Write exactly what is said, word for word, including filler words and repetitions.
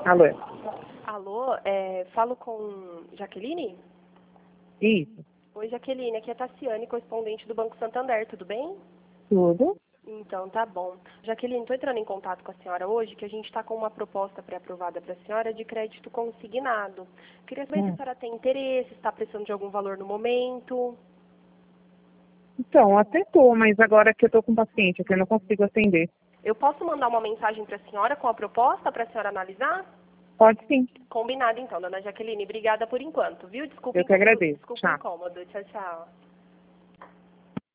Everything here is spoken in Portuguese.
Alô? Alô, é, falo com Jaqueline? Isso. Oi, Jaqueline, aqui é a Tassiane, correspondente do Banco Santander, tudo bem? Tudo? Então, tá bom. Jaqueline, estou entrando em contato com a senhora hoje, que a gente está com uma proposta pré-aprovada para a senhora de crédito consignado. Queria saber se a Hum. senhora tem interesse, está precisando de algum valor no momento. Então, até tô, mas agora que eu tô com paciente, que eu não consigo atender. Eu posso mandar uma mensagem para a senhora com a proposta para a senhora analisar? Pode sim. Combinado então, dona Jaqueline. Obrigada por enquanto, viu? Desculpa, Eu que agradeço. desculpa o Tchau. incômodo. Tchau, tchau.